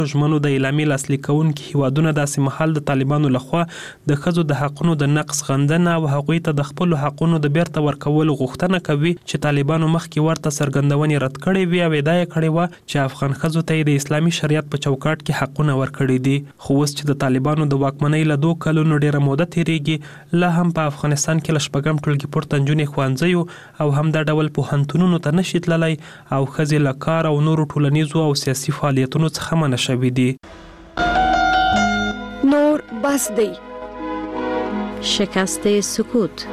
ژمنو د اعلامیې لاسلیک کوونکي هیوادونه داسې مهال د طالبانو لخوا د ښځو د حقونو د نقض غندنه او هغوی ته د خپلو حقونو د بیرته ورکولو غوښتنه کوي چې طالبانو مخکې ورته څرګندونې رد کړې وي او ادعا یې کړې وه چې افغان ښځو ته یې د اسلامي شریعت په چوکاټ کې حقونه ورکړي دي. خو اوس چې د طالبانو د واکمنۍ له 2 کلونو ډیره موده تیریږي، لا هم په افغانستان کې له 6 ټولګي پورته نجونې ښوونځیو او هم دا ډول پوهنتونونو ته نشي تللی او ښځې له کار او نورو ټولنیزو او سیاسي فعالیتونو څخه منع شوي دي. نور بس دی. شکست سکوت.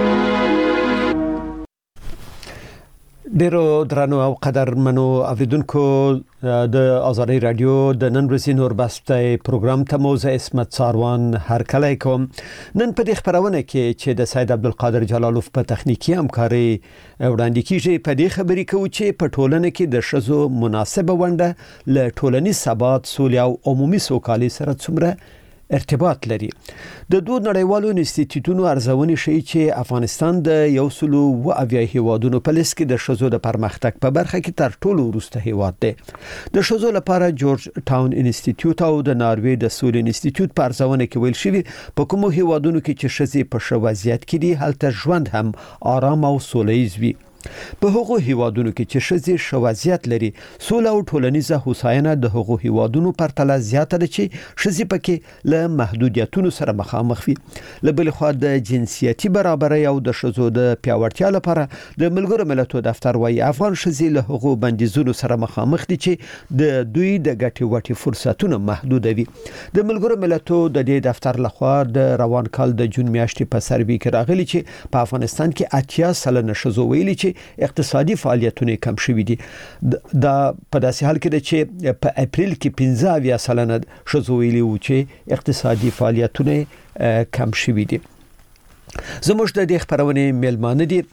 ډیرو درنو او قدرمنو اوریدونکو، د آزادۍ رادیو د نن ورځې نور بسته پروګرام ته موزه اسمت ساروان هرکلی کوم. نن په دې خبرونه کې چې د سید عبدالقادر جلالوف په تخنیکی همکاري وړاندې کیږي، په دې خبرې کوو چې په ټولنه کې د ښځو مناسبه ونډه له ټولنیز ثبات، سولې او عمومي سوکالۍ سره څومره ارتباط لري. د دوه نړیوالو انسټیټیوټونو ارزونې ښیي چې افغانستان د 170 هیوادونو په لیست کې د ښځو د پرمختګ په برخه کې تر ټولو وروسته هیواد دی. د ښځو لپاره جورج ټاون انسټیټیوټ او د ناروې د سولې انسټیټیوټ په ارزونه کې ویل شوی په کومو هیوادونو کې چې ښځې په ښه وضعیت کې دي هلته ژوند هم آرام او سولیز وي. په هغو هیوادونو کې چې ښځې ښه وضعیت لري، سوله او ټولنیزه هوساینه د هغو هیوادونو پرتله زیاته ده چې ښځې پکې له محدودیتونو سره مخامخ وي. له بلې خوا د جنسیتي برابرۍ او د ښځو د پیاوړتیا لپاره د ملګرو ملتونو دفتر وايي افغان ښځې له هغو بندیزونو سره مخامخ دي چې د دوی د ګټې وټې فرصتونه محدود وي. د ملګرو ملتونو د دې دفتر لخوا د روان کال د جون میاشتې په سروې کې راغلي چې په افغانستان کې 80% ښځو ویلي چې اقتصادي فعالیتونه کم شوي دي. دا په داسې حال کې ده چې په اپریل کې 15% ښځو ویلي وو چې اقتصادي فعالیتونه کم شوي دي. زموږ د دې خبرونې میلمانه دي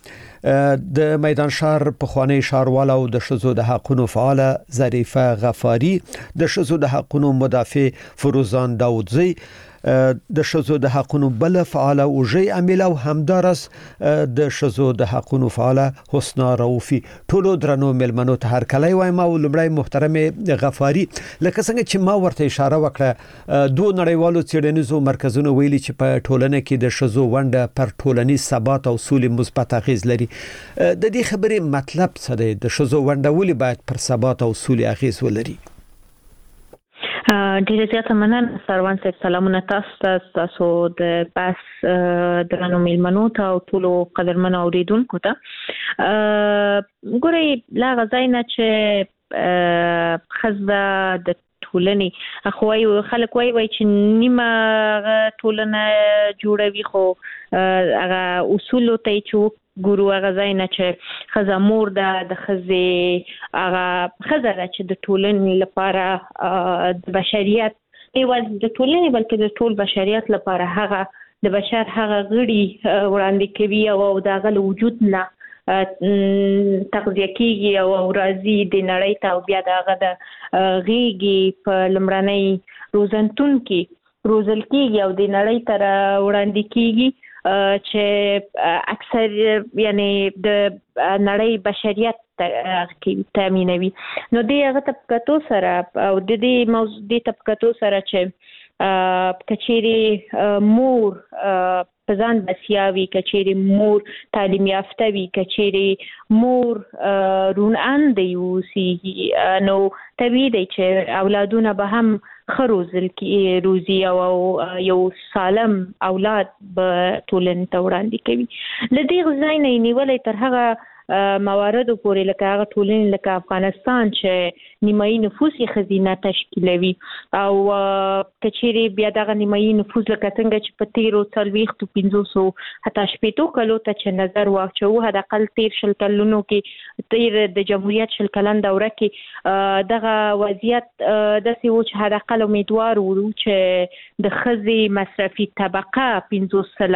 د میدان شهر پخوانی ښاروال او د ښځو د حقونو فعال ظریفه غفاری، د ښځو د حقونو مدافع فروزان داودزی، د ښځو د حقونو بل فعال او ژی عامل او همدارس د ښځو د حقونو فعال حسنا رؤفی. ټولو درنو ملمنو ته هرکلی وایم او لمړی محترم غفاری، لکه څنګه چې ما ورته اشاره وکړه، دوه نړیوالو څېړنیزو مرکزونو ویلي چې په ټولنه کې د ښځو ونډه پر ټولنیز ثبات او سولې مثبت اغیز لري. د دې خبرې مطلب څه دی؟ د ښځو ونډه ولې باید پر ثبات او سولې اغیز ولري؟ ډیره زیاته مننه سروان صاحب. سلامونه تاسو د بس درنو میلمنو ته او ټولو قدرمنو اوریدونکو ته. ګورئ، لا غځای نه چې ښځه د ټولنې خو خلک وایي چې نیمه ټولنه جوړوي، خو هغه اصولو ته چې ګورو هغه ځای نه چې ښځه مور ده، د ښځې هغه ښځه ده چې د ټولنې لپاره د بشریت یوازې د ټولنې بلکې د ټول بشریت لپاره هغه د بشر هغه غړي وړاندې کوي او د هغه له وجود نه تغذیه کیږي او راځي د نړۍ ته او بیا د هغه د غېږې په لومړنۍ روزنتون کې روزل کیږي او د نړۍ ته وړاندې کیږي چې اکثر یعنی د نړۍ بشریت تامینوي. نو د هغه طبقاتو سره او د دې موضوع د طبقاتو سره چې کچېرې مور په ځان بسیاوي، کچېرې مور تعلیم یافته وي، کچېرې مور روڼانده اوسي، نو طبیعي دی چې اولادونه به هم ښه روزي او یو سالم اولاد به ټولنې ته وړاندې کوي. له دې ځای نه یې نیولی تر هغه مواردو پورې لکه هغه ټولنې لکه افغانستان چې نیمایي نفوس یې ښځینه تشکیلوي او کچېرې بیا دغه نیمایي نفوس لکه څنګه چې په تیرو 40-50 حتی 80 کلو ته چې نظر واچوو، حداقل تیر 20 کلونو کې تیر د جمهوریت 20 کلن دوره کې دغه وضعیت داسې و چې حداقل امیدوار وو چې د ښځې مصرفي طبقه 50 سلنه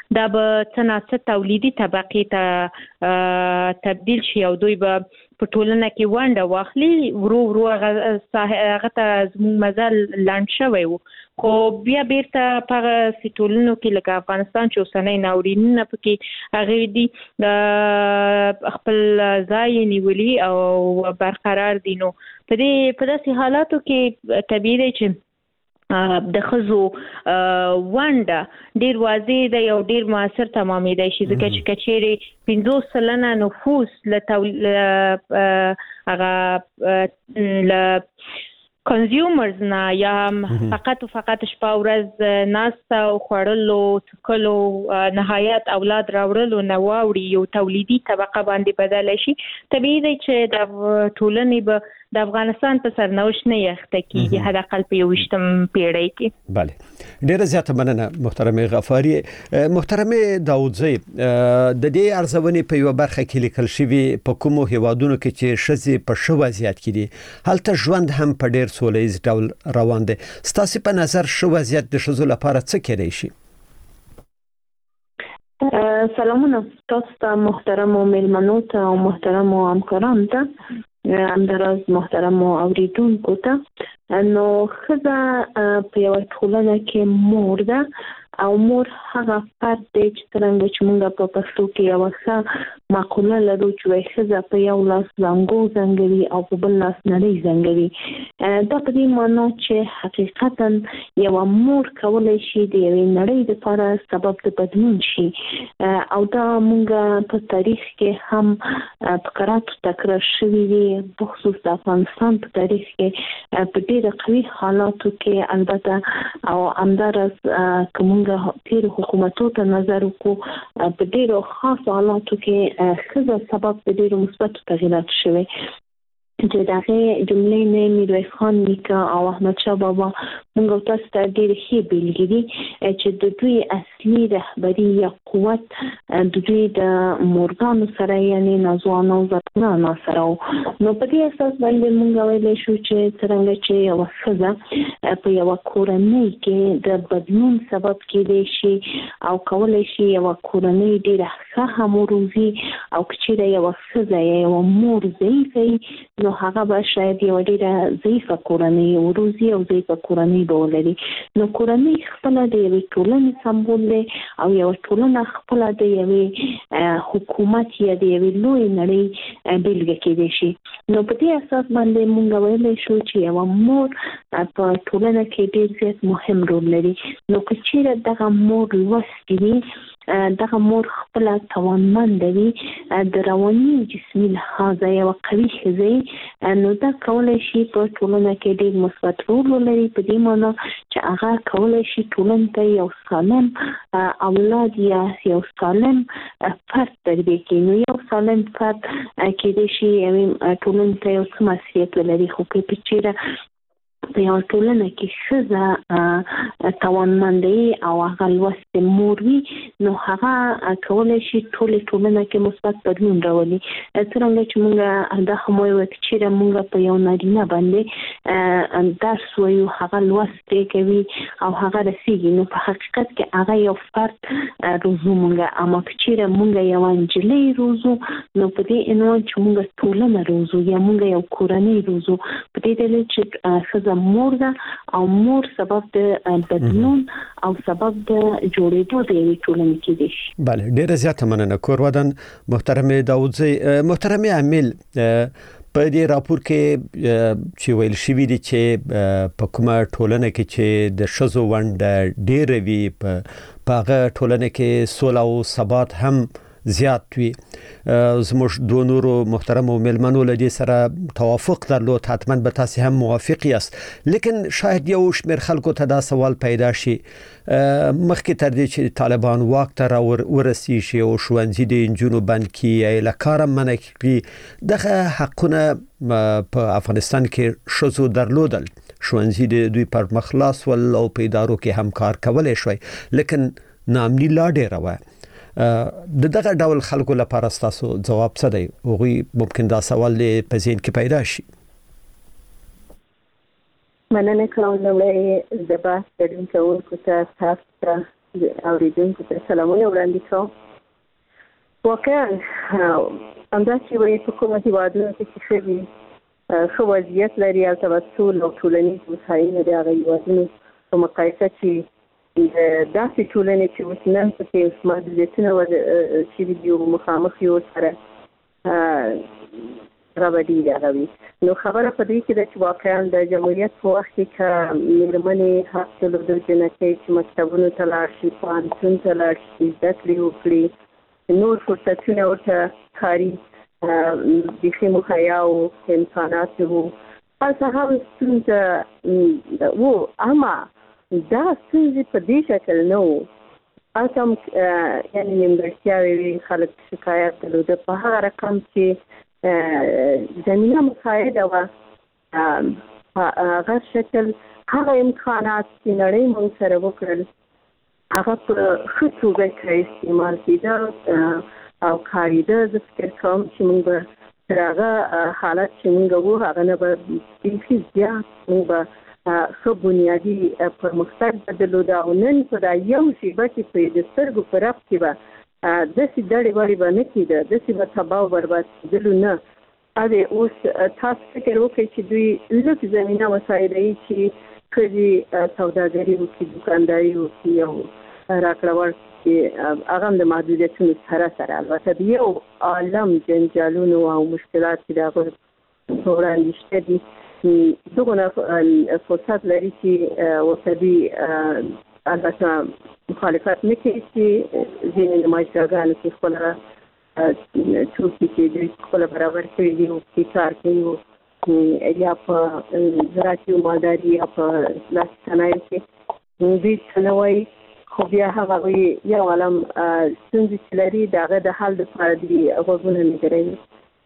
دا به څه تولیدي طبقې ته تبدیل شي او دوی به په ټولنه کې ونډه واخلي. ورو هغه ته زموږ مزل لاند شوی وو، خو بیا بیرته په ټولنو کې لکه افغانستان چې اوسنۍ ناورینونه پکې هغه دي خپل ځای نیولي او برقرار دي. نو په داسې حالاتو کې طبیعي دی چې د ښځو ونډه ډیر واضح ده او ډیر موثر تمامېدای شي، ځکه چې کچېرې 50% نفوس هغه کنزیومرز نه یا فقط شپه ورځ ناسته او خوړلو څکلو نهایت اولاد راوړلو نه واوړي یو تولیدي طبقه باندې بدله شي، طبیعي دی چې د ټولنې به د افغانستان په سرنوشت نه یخته کېږي، حداقل په 21م پیړۍ کې. بله، ډیره زیاته مننه محترمه غفاری. محترمه داودزی، د دې ارزونې په یو برخه کې لیکل شوی په کومو هیوادونو کې چې ښځې په ښه وضعیت کې دي هلته ژوند هم په ډیر سولیز ډول روان دي. ستاسو په نظر ښه وضعیت د ښځو لپاره څه کېدای شي؟ سلامونه تاسو ته، محترم میلمنو ته او محترم همکارانو ته، همداراز محترم اوریدونکو ته. نو ښځه په یوه ټولنه کې مور ده او مور هغه فرد دی چې څرنګه چې موږ په پښتو کې یوه ښه مقوله لرو چې ښځه په یو لاس زانګو زنګوي او په بل لاس نړۍ زنګوي. دا په دې معنا چې حقیقتا یوه مور کولی شي د یوې نړۍ لپاره سبب د بدلون شي، او دا موږ په تاریخ کې هم په کراتو تکرار شوي دي، بخصوص د افغانستان په تاریخ کې په ډېره قوي حالاتو کې. البته او همداراز که موږ تیر حکومتو ته نظر وکړو په ډیرو خاص حالاتو کې ښځه سبب د ډیرو مثبتو تغییرات شوی، چې دغه جملې نه میرویس خان نیکه او احمد شاه بابا موږ تاسو ته ډېر ښه بیلګې دي چې د دوی اصلي رهبري یا قوت د دوی د مورګانو سره یعنی نازوانو زنانو سره. نو په دې اساس باندې موږ ویلی شو چې څرنګه چې یوه ښځه په یوه کورنۍ کې د بدلون سبب کېدای شي او کولی شي یوه کورنۍ ډېره ښه هم وروزي، او که چېرې یوه ښځه یا یوه مور ضعیفه وي نو هغه به شاید یوه ډېره ضعیفه کورنۍ وروزي او ضعیفه کورنۍ به ولري. نو کورنۍ خپله د یوې ټولنې سمبول دی او یوه ټولنه خپله د یوې حکومت یا د یوې لویې نړۍ بیلګه کېدای شي. نو په دې اساس باندې موږ ویلی شو چې یوه مور په ټولنه کې ډېر زیات مهم رول لري. نو که چېرې دغه مور لوستې وي، دغه مور خپله توانمنده وي، د رواني او جسمي لحاظه یوه قوي ښځه، نو دا کولی شي په ټولنه کې ډېر مثبت رول ولري، په دې معنا چې هغه کولی شي ټولنې ته یو سالم اولاد یا یو سالم فرد تربیه کړي. نو یو سالم فرد کېدای شي ټولنې ته یو څه مسؤلیت ولري، خو که چېرې په یوه ټولنه کې ښځه توانمندۍ او هغه لوستې مور وي، نو هغه کولی شي ټولې ټولنه کې مثبت بدلون راولي. څرنګه چې موږ دا هم وایو چې چېرې موږ په یو نارینه باندې درس وایو، هغه لوست کوي او هغه رسېږي، نو په حقیقت کې هغه یو فرد روزو موږ. اما که چېرې موږ یوه نجلۍ روزو، نو په دې عنوان چې موږ ټولنه روزو یا موږ یو کورنۍ روزو، په دې دلیل چې ښځه مور ده او مور سبب د بدلون او سبب د جوړېدو د یوې ټولنې کېدای شي. بله، ډېره زیاته مننه کورودن محترمه داودزی. محترمه امیل، په دې راپور کې چې ویل شوي دي چې په کومه ټولنه کې چې د ښځو ونډه ډېره وي په هغه ټولنه کې سوله او ثبات هم زیات وي. زموږ دوه نورو محترمو میلمنو له دې سره توافق درلود، حتما به تاسو هم موافق یاست، لیکن شاید یو شمېر خلکو ته دا سوال پیدا شي مخکې تر دې چې طالبان واک ته ورسیږي او ښوونځي د نجونو بند کړي یا له کاره منع کړي، دغه حقونه په افغانستان کې ښځو درلودل، ښوونځي د دوی پر مخ خلاص ول او په ادارو کې هم کار کولی شوی، لیکن ناامني لا ډېره وه. د دغه ډول خلکو لپاره ستاسو ځواب څه دی؟ هغوی ممکن دا سوال په ذهن کې پیدا شي. مننه کوم لومړی د بحث ګډون کوونکو ته، تاسو ته اوریدونکو ته سلامونه وړاندې کوم. واقعا همداسې وایي په کومه هېوادونو کې چې ښه وي ښه وضعیت لري هلته به سوله او ټولنیز هوساینه د هغه هېوادونو په مقایسه چې د داسې ټولنې چې اوس نن پکې محدودیتونه شوي دي او مخامخ یې ورسره هغه به ډېرې هغه وي. نو خبره په دې کې ده چې واقعا د جمهوریت په وخت کې که مېرمنې حق درلوده جنکۍ چې مکتبونو ته لاړ شي، پوهنتون ته لاړ شي، زده کړې وکړي، نور فرصتونه ورته کاري بیخي مهیا او امکانات وو. هلته هم ستونزه وو، اما دا ستونزې په دې شکل نه وو. هلته هم یعنې نیمګړتیاوې وي، خلک شکایت درلوده په هغه رقم چې زمینه مساعده وه. هغه شکل هغه امکانات چې نړۍ موږ سره وکړل هغه په ښه توګه استعمال کېده او کارېده. زه فکر کوم چې موږ به تر هغه حالت چې موږ وو هغه نه به بیخي زیات موږ به ښه بنیادي پرمختګ به درلوده. او نن په دا یو شیبه کې په د سترګو په رپ کې به داسې دړې وړې به نه کېده، داسې به تباه او برباد کېدلو نه. اوس تاسو فکر وکړئ چې دوی لږ زمینه مساعده یې چې ښځې سوداګري وکړي، دوکانداري وکړي او راکړه ورکړي، هغه هم د محدودیتونو سره البته د یو عالم جنجالونو او مشکلات چې د هغو په وړاندې شته دي دغونه فرصت لري چې ورته دوی البته مخالفت نه کوي چې ځینې نمایشګاګانو کې خپله توکي چې دوی خپله برابر کړي دي او پکې کار کوي یا په زراعتي او مالداري یا په لاسي صنایعو کې دوی څه نه وایي، خو بیا هغه یو عالم ستونزې چې لري د هغه د حل دپاره دوی غوږونه نه ګروي.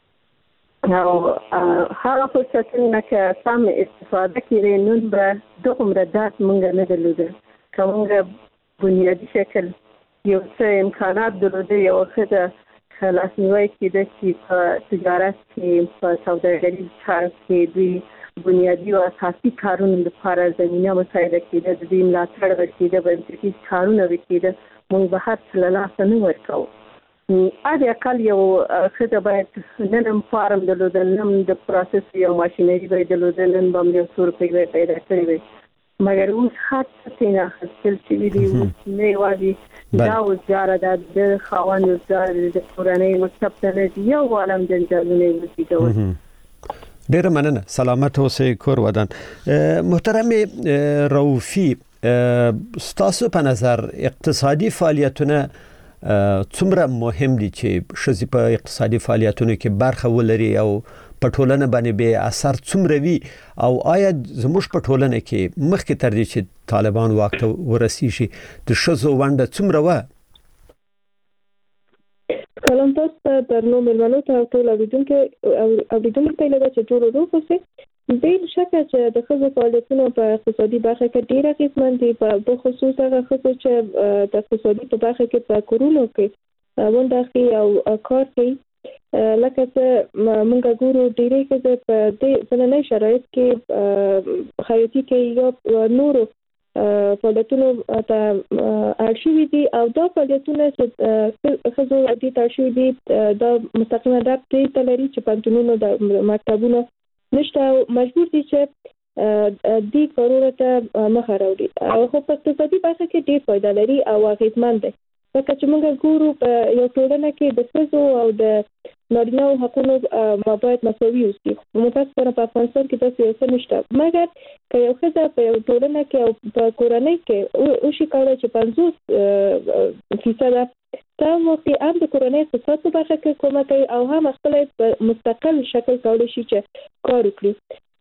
او هغه فرصتونه که سم استفاده کړي نن به دومره درد موږ نه درلوده. که موږ بنیادي شکل یو څه امکانات درلوده، یوه ښځه لاسنیوی کېده چې په تجارت کې په سوداګري کار کې دوی بنیادي او اساسي کارونو لپاره زمینه مساعده کېده، د دوی ملاتړ به کېده، بنسټیز کارونه به کېده، موږ به هر څه له لاسه نه ورکوو. حد اقل یو ښځه باید نن هم فارم درلوده، نن هم د پروسس یو ماشینري به یې درلوده، نن به هم یو څو روپۍ به یې پیدا کړې وی. مګر اوس هر څه ترېنه اخیستل شوي دي. اوس نه یوازې دا وزګاره ده، د خاوند وزګاره ده، د کورنۍ مکتب ته نه ځي، یو عالم جنجالونه یې وزېږول. ډیره مننه، سلامت اوسئ، کور ودان. محترم رؤوفي، ستاسو په نظر اقتصادي فعالیتونه څومره مهم دي چې ښځې په اقتصادي فعالیتونو کې برخه ولري او په ټولنه باندې به اثر څومره وي، او آیا زموږ په ټولنه کې مخکې تر دې چې طالبان واک ته ورسیږي د ښځو ونډه څومره وه؟ سلام تاسو ته، درنو مېلمنو ته او ټول اوریدونکو ته لږ چې ټول روغ اوسئ. بې شکه چې د ښځو فعالیتونه په اقتصادي برخه کې ډېر اغېزمن دي، په خصوص هغه ښځو چې د اقتصادي په برخه کې په کورونو کې ونډه اخلي او کار کوي. لکه چې موږ ګورو ډېرې ښځې په دې ننني شرایط کې خیاطي کوي یا نورو فعالیتونو ته اړ شوي دي، او دا فعالیتونه چې ښځو دې ته اړ شوي دي دا مستقیمه ربط دې ته لري چې پوهنتونونو د مکتبونو نشته او مجبور دي چې دې کارونو ته مخه راوړي. او خو په اقتصادي برخه کې ډېر فایده لري او اغېزمن دی. لکه چې موږ ګورو په یو ټولنه کې د ښځو او د نارینه‌و حقونو باید مساوي اوسي. متاسفانه په افغانستان کې داسې یو څه نشته. مګر که یو ښځه په یو ټولنه کې او په کورنۍ کې وشي کولی چې 50% دا وخت هم د کورنۍ اقتصاد په برخه کې کومک کوي او هم خپل په مستقل شکل کولی شي چې کار وکړي.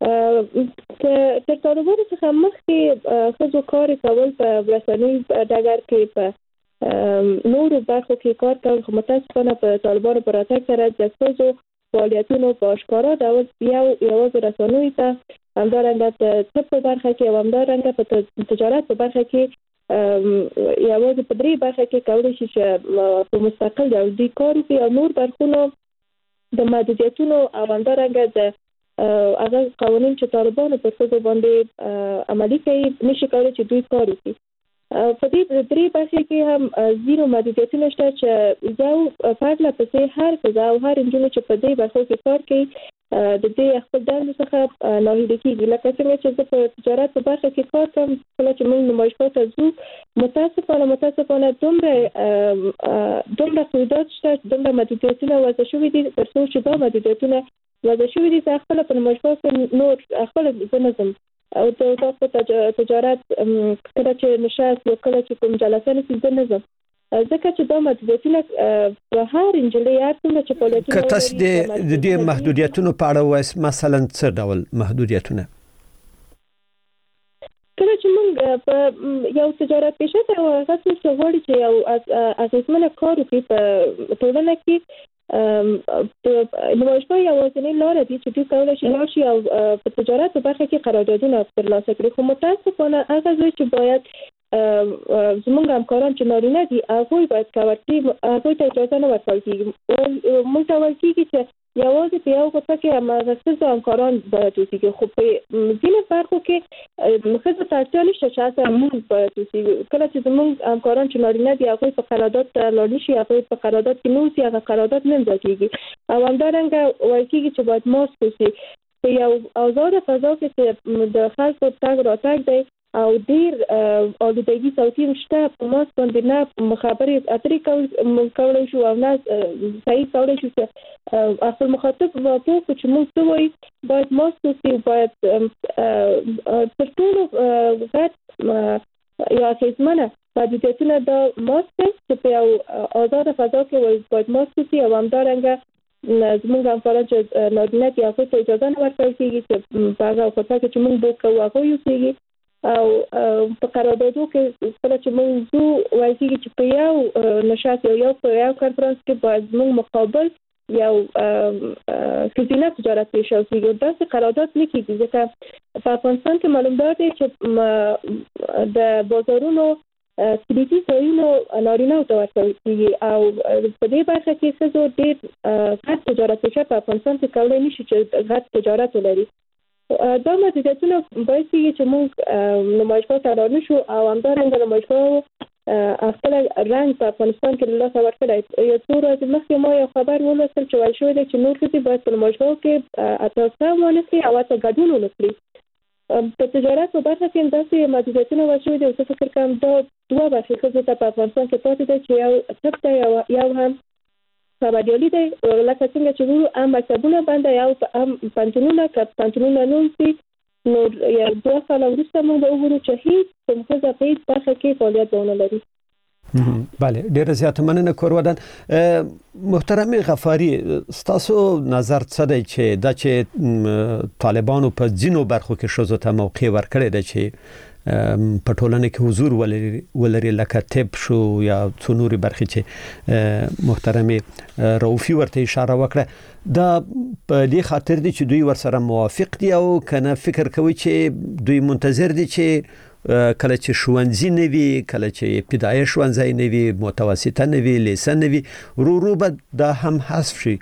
تر طالبانو څخه مخکې ښځو کار کول په رسنیز ډګر کې په نورو برخو کې کار کول، خو متاسفانه په طالبانو په راتګ سره د ښځو فعالیتونو په اشکارا ډول یوازې رسنیو ته، همدارنګه د طب په برخه کې او همدارنګه په تجارت په برخه کې یوازې په 3 برخه کې کولی شي چې په مستقل ډول دوی کار وکړي، او نور برخونه د محدودیتونو او همدارنګه د هغه قوانین چې طالبانو پر ښځو باندې عملي کوي نشي کولی چې دوی کار وکړي. په دې درې برخې کې هم زیرو محدودیتونه شته چې یو پرله پسې هر ښځه او هر نجلۍ چې په دې برخو کې کار کوي د دې خپل دندو څخه ناهیلي کیږي. لکه څنګه چې زه په تجارت په برخه کې کار کوم، کله چې موږ نمایشګاه ته ځو متاسفانه دومره قیودات شته، دومره محدودیتونه وضع شوي دي تر څو چې دا محدودیتونه وضع شوي دي چې خپل په نمایشګاه کې نور خپل نظم او د تاسو تجارت کله چې نشست یا کله چې کوم جلسه نشي نظم ځکه چې دا محدودیتونه په هر انجلۍ هر څومره چې فعالیتونه که تاسو د دې محدودیتونو په اړه وایي مثلا څه ډول محدودیتونه؟ کله چې موږ په یو تجارت پیشه ته ورغلو چې غواړي چې یو اغیزمنه کار وکړي په ټولنه کې نمایشګاه یوازینۍ لاره دي چې دوی کولی شي لاړ شي او په تجارت په برخه کې قراردادونه ترلاسه کړي. خو متاسفانه هغه ځای چې باید زمونږ همکاران چې نارینه دي هغوی باید هغوی ته اجازه نه ورکول کېږي. موږ ته ویل کېږي چې یوازې په یو غرفه کې هماغه ښځو همکاران باید اوسېږي، خو په ځینې برخو کې ښځو ته اړتیا نشته چې هلته موږ باید اوسېږو. کله چې زموږ همکاران چې نارینه دي هغوی په قرارداد ته لاړ نه شي، هغوی په قرارداد کې نه اوسي، هغه قرارداد نه امضا کېږي او همدارنګه ویل کېږي چې باید ماسک اوسي. په یو آزاده فضا کې چې د خلکو تګ راتګ دی او ډیر آلودګي صوتي مشته، په ماسک باندې نه خبرې اترې کولای شو او نه صحیح کولای شو چې خپل مخاطب واپوه چې موږ څه وایي. باید ماسک اوسي، باید تر ټولو غټ یا اغېزمنه محدودیتونه دا ماسک دی چې په یو آزاده فضا کې باید ماسک اوسي او همدارنګه زموږ همکاران چې نارینه دي هغوی ته اجازه نه ورکول کېږي چې په هغه غرفه کې چې موږ بوک کوو هغوی اوسېږي او په قراردادو کې کله چې موږ ځو ویل کېږي چې په یو نشست یا په یو کنفرانس کې باید موږ مقابل یو ښځینه تجارت پیشه اوسېږي. داسې قرارداد نه کېږي ځکه په افغانستان کې معلومدار دی چې د بازارونو کلیدي ځایونو نارینه‌و ته ورکول کېږي او په دې برخه کې ښځو ډېر غټ تجارت پیشه په افغانستان کې کولی نه شي چې غټ تجارت ولري. دا محدودیتونه باعث کېږي چې موږ نمایشګاه ته لاړ نه شو او همدارنګه نمایشګاه خپل رنګ په افغانستان کې له لاسه ورکړی. یو څو ورځې مخکې ما یو خبر ولوستل چې ویل شوی دی چې نور ښځې باید په نمایشګاه کې اتاسه ونکړي او حتی ګډون ونه کړي. په تجارت په برخه کې داسې محدودیتونه ویل شوي دي او زه فکر کوم دا دوه برخې ښځو ته په افغانستان کې پاتې ده چې یو طب دی یو هم خبریالي دی. لکه څنګه چې وایو هم مکتبونه بنده یا هم پوهنتونونه که پوهنتونونه نه اوسي نو یو 2 کاله وروسته موږ به وګورو چې هېڅ کوم ښځه په هېڅ برخه کې فعالیت به ونه لري. بله، ډیره زیاته مننه کورودن. محترم غفاری، ستاسو نظر څه دی چې دا چې طالبانو په ځینو برخو کې ښځو ته موقع ورکړی دی چې په ټولنه کې حضور ولري لکه طب شو یا څو نورې برخې چې محترم رؤوفي ورته اشاره وکړه، دا په دې خاطر دی چې دوی ورسره موافق دي او کنه فکر کوي چې دوی منتظر دي چې کله چې ښوونځي نه وي، کله چې ابتدایي ښوونځی نه وي، متوسطه نه وي، لیسه نه وي، ورو به دا هم حذف شي؟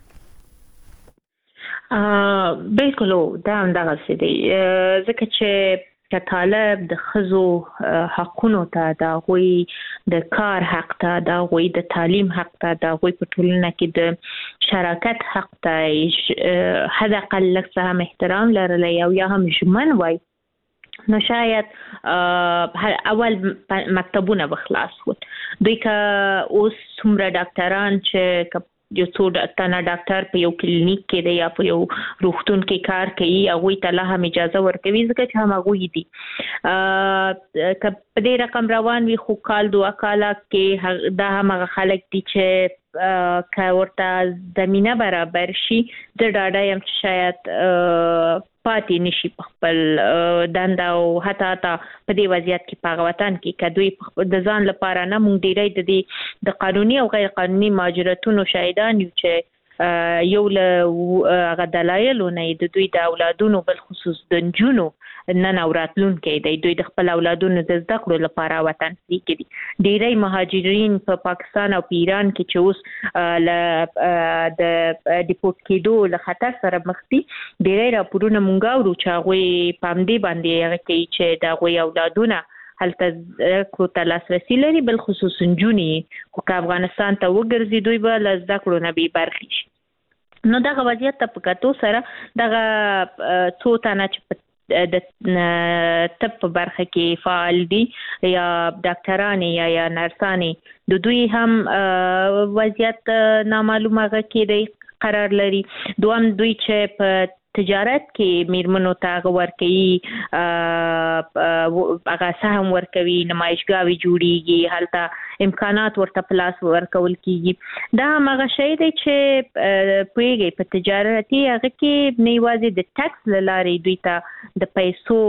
بالکل دا هم دغسې دی ځکه چې که طالب د ښځو حقونو ته، د هغوی د کار حق ته، د هغوی د تعلیم حق ته، د هغوی په ټولنه کې د شراکت حق ته حد اقل لږ څه هم احترام لرلی او یا هم ژمن وای، نو شاید اول مکتبونه به خلاص ول. دوی که اوس څومره ډاکټران چې یو څو تنه ډاکټر په یو کلینیک کې دی یا په یو روغتون کې کار کوي هغوی ته لا هم اجازه ورکوي ځکه چې هم هغوی دي. که په دې رقم روان وي خو کال 2 کاله کې دا هم هغه خلک دي چې که ورته زمینه برابر شي زه ډاډه یم چې شاید پاتې نشي په خپل دنده او حتی په دې وضعیت کې په هغه وطن کې که دوی د ځان لپاره نه مونږ ډېری د قانوني او غیر قانوني مهاجرتونو شاهدان یو چې یو له هغه دلایلو نه د دوی د اولادونو بالخصوص د نجونو نن او راتلونکی دی، دوی د خپل اولادونو د زده کړو لپاره وطن پرېږدي دي. ډېری مهاجرین په پاکستان او په ایران کې چې اوس له د ډیپورټ کېدو له خطر سره مخ دي، ډېری راپورونه مونږ اورو چې هغوی په همدې باندې هغه کوي چې د هغوی اولادونه هلته کوته لاسرسي لري، بل خصوص نجونې خو که افغانستان ته وګرځي دوی به له زده کړو نه بې برخې شي. نو دغه وضعیت ته په کتو سره دغه څو تنه چې د طب په برخه کې فعال دي یا ډاکټرانې یا نرسانې د دوی هم وضعیت نامعلومه کې قرار لري. دوم دوی چې په تجارت کې میرمنو ته ورکوي هغه سهم ورکوي، نمایشګاوې جوړیږي، هلته امکانات ورته پلاس ورکول کیږي. دا هم هغه شی دی چې پوهیږي په تجارتي هغه کې نه یوازې د ټکس له لارې دوی ته د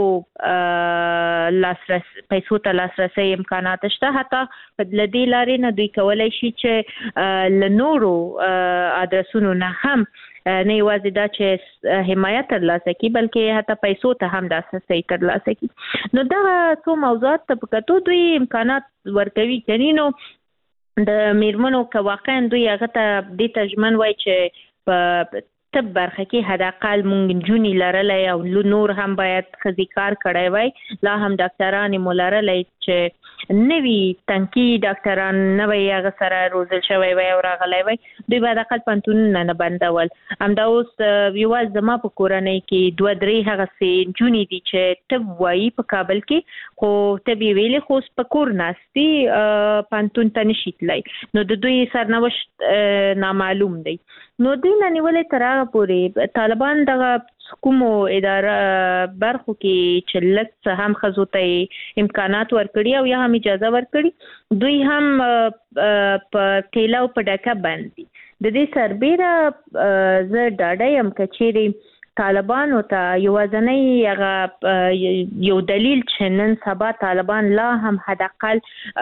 پیسو ته لاسرسي امکانات شته، حتی په دې لارې نه دوی کولی شي چې له نورو ادرسونو نه هم نه یوازې دا چې حمایت ترلاسه کړي بلکې حتی پیسو ته هم لاسرسی ترلاسه کړي. نو دغه څو موضوعات ته په کتو دوی امکانات ورکوي. کني نو د میرمنو که واقعا دوی هغه ته دې ته ژمن وای چې په طب برخه کې حداقل مونږ نجونې لرلی او نور هم باید ښځې کار کړی وای، لا هم ډاکټرانې مو لرلی چې نوي تنکي ډاکټران نوی هغه سره روزل شوی وای او راغلی وای، دوی به حداقل پوهنتونونه نه بندول. همدا اوس یوازې زما په کورنۍ کې 2-3 هغسې نجونې دي چې طب وایي په کابل کې، خو طب یې ویلې خو اوس په کور ناست دي، پوهنتون ته نشي تللی. نو د دوی سرنوشت نامعلوم دی. نو دوی نه نیولې تر هغه پورې طالبان دغه کومو اداره برخو کې چې لږ څه هم ښځو ته امکانات ورکړي او یا هم اجازه ورکړي، دوی هم په تیله او په ډکه بند دي. د دې سربیره زه ډاډه یم که چیرې طالبانو ته یوازینی هغه یو دلیل چې نن سبا طالبان لا هم حداقل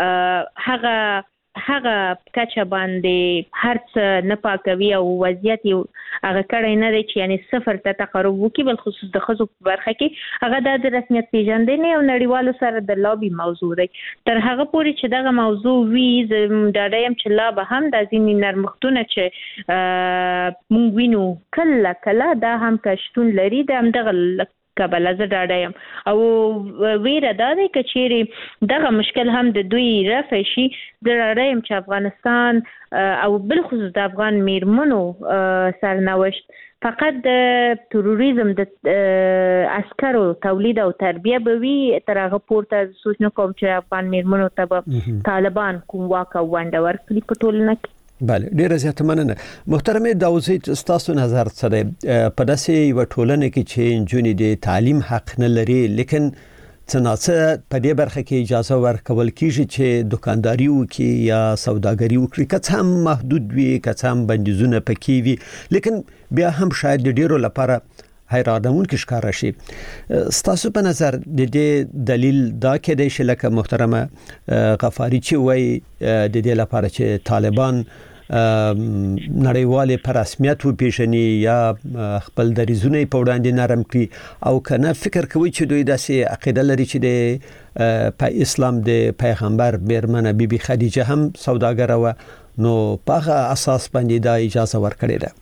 هغه کچه باندې هر څه نه پاکوي او وضعیت هغه کړی نه دی چې یعنی صفر ته تقرب وکړي، بل خصوص د ښځو په برخه کې هغه د رسمیت پیژندنې او نړیوالو سره د لابي موضوع دی. تر هغه پورې چې دغه موضوع وي زه ډاډه یم چې لا به هم د ځینې نرمښتونه چې موږ وینو کله دا هم که شتون لري د همدغه کبله زه ډاډه یم او ویره دا دی که چیرې دغه مشکل هم د دوی رفع شي، زه ډاډه یم چې افغانستان او بالخصوص د افغان میرمنو سرنوشت فقط د تروریزم د عسکرو تولید او تربیه به وي. تر هغه پورته سوچ نه کوم چې افغان میرمنو ته به طالبان کوم واک او ونډه ورکړي په ټولنه کې. بله، ډیره زیاته مننه. محترمه داوزی، ستاسو نظر څه دی په داسې یوه ټولنه کې چې نجونې د تعلیم حق نه لري لیکن څه ناڅه په دې برخه کې اجازه ورکول کیږي چې دکانداري وکړي یا سوداګري وکړي، که څه هم محدود وي، که څه هم بندیزونه پکې وي، لیکن بیا هم شاید د ډیرو لپاره حیرانونکي ښکاره شي. ستاسو په نظر د دې دلیل دا کېدای شي لکه محترمه غفاري چې وایي د دې لپاره چې طالبان نړیوالې په رسمیت وپیژني یا خپل دریځونه په وړاندې نرم کړي، او کنه فکر کوي چې دوی داسې عقیده لري چې د په اسلام د پیغمبر میرمنه بیبي خدیجه هم سوداګره وه، نو په هغه اساس باندې دا اجازه ورکړې ده.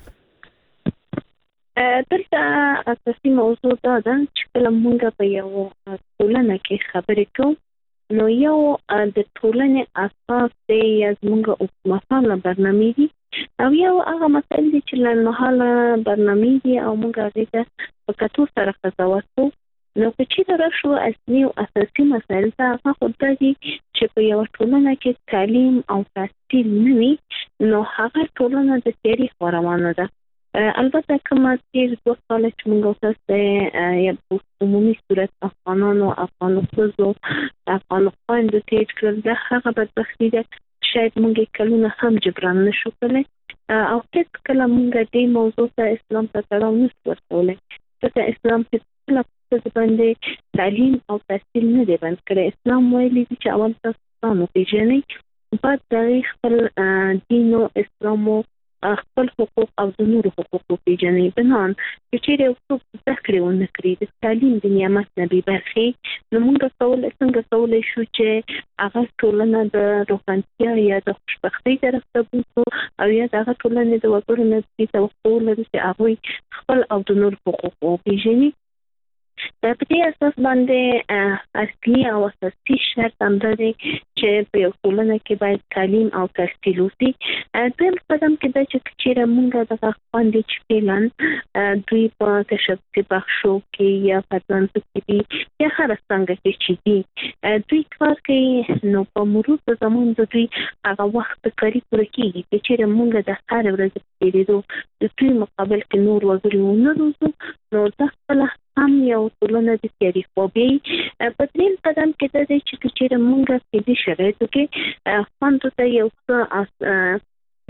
دلته اساسي موضوع دا ده چې کله موږ په یو ټولنه کې خبرې کوو نو یو د ټولنې اساس دی یا زموږ اوږدمهاله برنامې دي او یو هغه مسایل دي چې لنډمهاله برنامې دي او موږ هغې ته په کتو سره قضاوت کوو. نو که چېرته راشو اصلي او اساسي مسایل ته، هغه خو دا دي چې په یوه ټولنه کې تعلیم او تحصیل نه وي نو هغه ټولنه د تیاري خوا روانه ده. البته کومه تیر 2 کاله چې موږ تاسو یا په عمومي صورت افغانانو افغانو ښځو افغانو خویندو تیر کړل، دا هغه بدبختي ده شاید موږ کلونه هم جبران نشو کړلی او هیڅ کله موږ دې موضوع ته اسلام ته تړاو نشو ورکولی، ځکه اسلام هیڅکله په ښځو باندې تعلیم او تحصیل نه دی بند کړی. اسلام ویلي دي چې اول تاسو ځان وپېژنئ، بعد د هغې خپل دین او اسلام او خپل حقوق او د نورو حقوق وپېژنئ. بنان چې چیرې یو څوک زده کړې ونه کړي، د تعلیم د نعمت نه بې برخې، نو موږ څنګه کولی شو چې هغه ټولنه د روښانتیا یا د خوشبختۍ طرف ته بوځو او یا د هغه ټولنې د وګړو نه دې توقع ولرو چې هغوی خپل او د نورو حقوق وپېژني. په دې اساس باندې اصلي او اساسي شرط هم دی چې په یو ټولنه کې باید تعلیم او تحصیل وشي. دویم قدم کې دا چې چیرې موږ دغه خوندې چې فعلا دوی په تشخیصي بخشو کې یا پرځانته کې دي یا هر څنګه کې چې دي دوی کار کوي، نو په مرور د زمان د دوی هغه وخت کاری پوره کېږي چې چیرې موږ د هر ورځې په تېرېدو د دوی مقابل کې نور وګړي ونه روزو، نو دا خپله هم یو ټولنه د تیاري خوابي. په دریم قدم کې دا دی چې چیرې موږ په دې شرایطو کې خوندو ته یو څه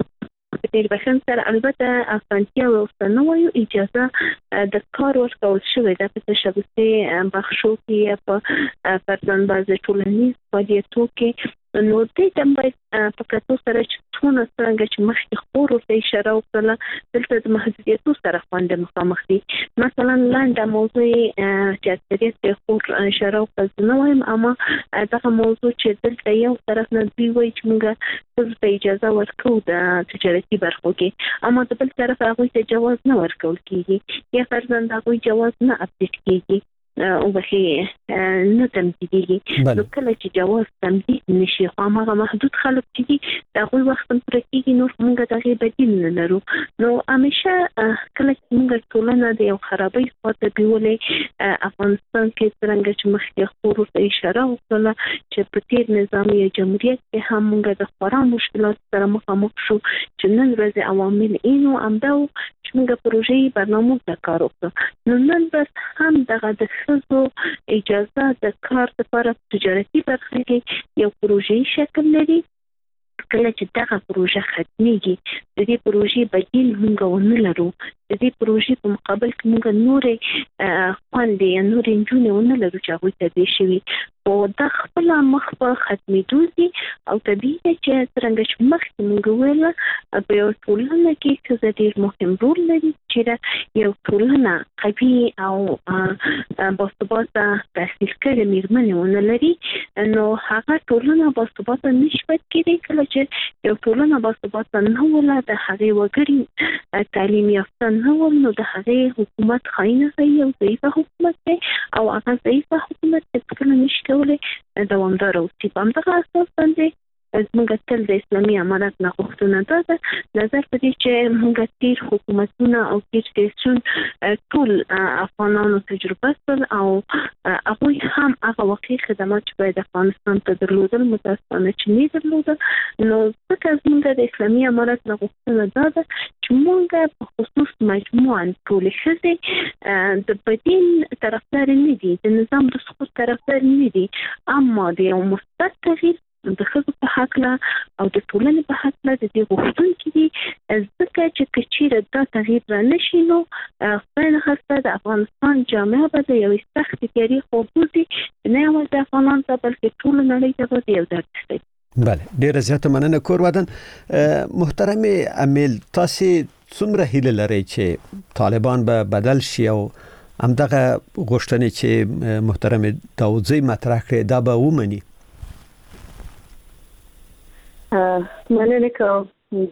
په بخښن سره البته اسانتیا ورته نه وایو، اجازه د کار ورکول شوې ده په تشخیصي بخشو کې یا په پرځان بازه ټولنیز فعالیتو کې. نو دې ته باید په کتو سره چې څونه څنګه چې مخکې خور ورته اشاره وکړله دلته د محدودیتو سره خوندې مخامخ دي. مثلا لنډه موضوع چې اکثریت یې خور اشاره وکړه نه وایم، اما دغه موضوع چې دلته یو طرف نه دوی وایي چې موږ ښځو ته اجازه ورکوو د تجارتي برخو کې، اما د بل طرف هغوی ته جواز نه ورکول کېږي یا فرضاً د هغوی جواز نه اپډیټ کېږي او بخې نه تمدیدېږي. نو کله چې جواز تمدید نشي خو هماغه محدود خلک چې دي د هغوی وخت هم پوره کېږي، نور موږ د هغې بدیل نه لرو. نو همیشه کله چې موږ ټولنه د یو خرابۍ خواته بیولې افغانستان کې څرنګه چې مخکې خور ورته اشاره وکړله چې په تېر نظام یا جمهوریت کې هم موږ د خورا مشکلات سره مخامخ شو چې نن ورځې عوامل اینو همدا و چې موږ پروژې برنامو ته کار وکړو. نو نن ورځ هم دغه د ښځو اجازه د کار لپاره تجارتي برخه کې یو پروژې شکل لري. کله چې دغه پروژه ختمېږي د دې پروژې بدیل موږ ونه لرو، د دې پروژې په مقابل کې موږ نورې خوندې یا نورې نجونې ونه لرو چې هغوی ته دې شوي، خو دا خپله مخ په ختمېدو دي او طبیعي ده چې څرنګه چې مخکې موږ وویله په یو ټولنه کې ښځه ډېر مهم رول لري. چې یو ټولنه قوي او باثباته تحصیل کړې مېرمنې ونه لري، نو هغه ټولنه باثباته نشي پاتې کېدی. کله چې یو ټولنه باثباته نه وله، د هغې وګړي تعلیم یافته نه ول، نو د هغې حکومت خاینه ښایي او ضعیفه حکومت دی او هغه ضعیفه حکومت هېڅکله نشي کولی دوامداره اوسي. په همدغه اساس باندې زموږ تل د اسلامي امارت نه غوښتنه دا ده، نظر په دې چې موږ تېر حکومتونه او تېر سیاسیون ټول افغانانو تجربه کړل او هغوی هم هغه واقعي خدمات چې باید افغانستان ته درلودل متاسفانه چې نه درلودل. نو ځکه زموږ د اسلامي امارت نه غوښتنه دا ده چې موږ په خصوص مجموعاً ټولې ښځې د بدیل طرفدارې نه دي، د نظام د سقوط طرفدارې نه دي، اما د یو مثبت تغییر د ښځو په هکله او د ټولنې په هکله د دې غوښتونکي دي. ځکه چې که چېرې دا تغییر را نشي نو خدای نخواسته د افغانستان جامعه به د یوې سختې تیارې خوب وځي، نه یوازې افغانانو ته بلکې ټولو نړۍ ته به د یو درد شي. بله، ډېره زیاته مننه کور ودان. محترم امیل، تاسې څومره هیله لرئ چې طالبان به بدل شي او همدغه غوښتنې چې محترم داودزی مطرح کړې دا به ومني؟ مننه کوم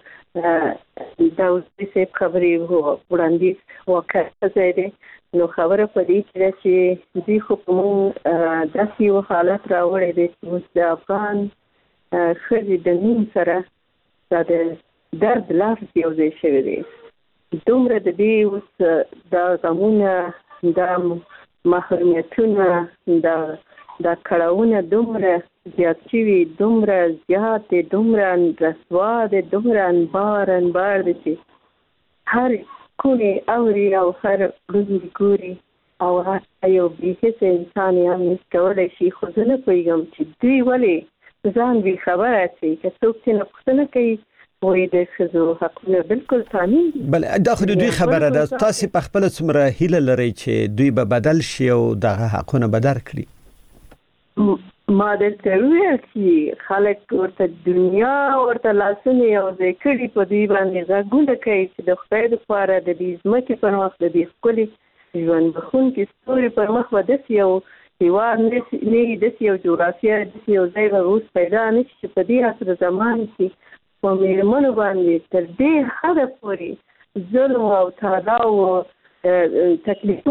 د اوسې صاحب خبرې وړاندې واقع ځای دی. نو خبره په دې کې چې دوی خو په موږ داسې یو حالت راوړی دی چې اوس د افغان ښځې د نوم سره دا د درد لفظ یو ځای شوی دی. دومره د دې اوس دا غمونه، دا محرومیتونه، دا کړاوونه دومره زیات شوي، دومره زیات دي، دومره رسوا دي، دومره انبار دي چې هر کونې اوري او هر ړوند ګوري او یو بېحسه انسان یې هم نشي کولی شي. خو زه نه پوهېږم چې دوی ولې ځان بې خبره اچوي. که څوک چې نه پوښتنه کوي وایي د ښځو حقونه بالکل تامین دي. بله، دا خو د دوی خبره ده. تاسې په خپله څومره هیله لرئ چې دوی به بدل شي او دغه حقونه به درکړي؟ ما درته وویل چې خلک ورته دنیا ورته لاسونه یو ځای کړي، په دوی باندې غږونه کوي چې د خدای دپاره د دې ځمکې پر مخ د دې ښکلي ژوند بښونکي ستوري پر مخ به داسې یو هېواد نه وي، داسې یو جغرافیه، داسې یو ځای به اوس پیدا نه شي چې په دې عصر زمان کې په مېرمنو باندې تر دې حده پورې ظلم او تعداو او تکلیفونه